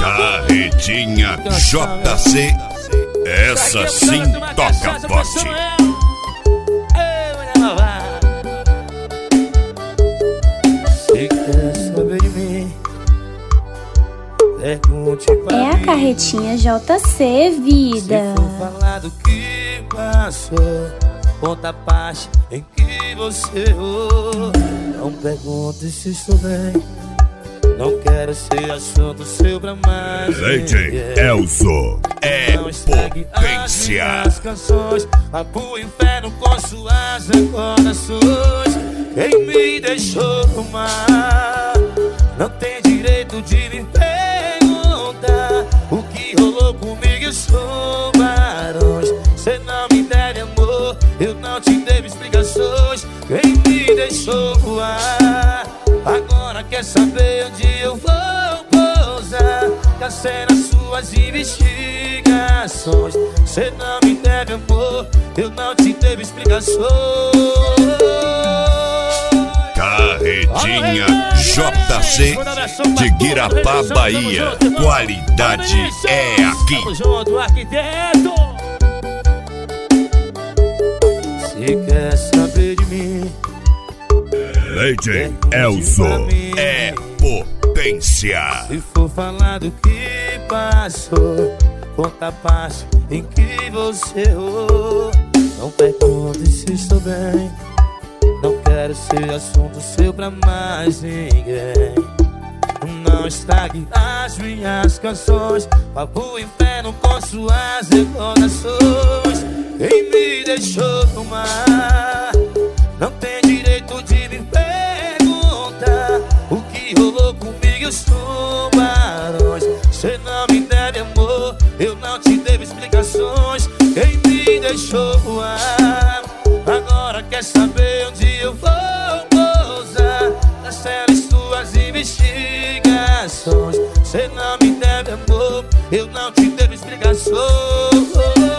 Carretinha JC, essa sim toca forte. Se quer saber de mim, pergunte pra mim. É a Carretinha JC, vida. Se for falar do que passou, conta a parte em que você errou. Não pergunte se estou bem, não quero ser assunto seu pra mais DJ Elzo é potência. As canções, vá pro inferno com suas recordações. Quem me deixou mar não tem direito de me perguntar o que rolou comigo e os tubarões. Cê não me deve amor, eu não te devo explicações. Quem me deixou voar agora quer saber onde eu vou pousar. Cacei nas suas investigações. Cê não me deve amor, eu não te devo explicações. Carretinha JC de Guirapá, Bahia. Qualidade é aqui. Tamo junto, arquiteto. Se quer saber de mim, DJ Elzo é potência. se for falar do que passou, conta a parte em que você errou. Não pergunte se estou bem, não quero ser assunto seu pra mais ninguém. Não estrague as minhas canções, vá pro inferno com suas recordações. Quem me deixou no mar não tem direito de me perguntar o que rolou comigo e os tubarões. Cê não me deve amor, eu não te devo explicações. Quem me deixou voar agora quer saber onde eu vou pousar. Cancele suas investigações. Cê não me deve amor, eu não te devo explicações.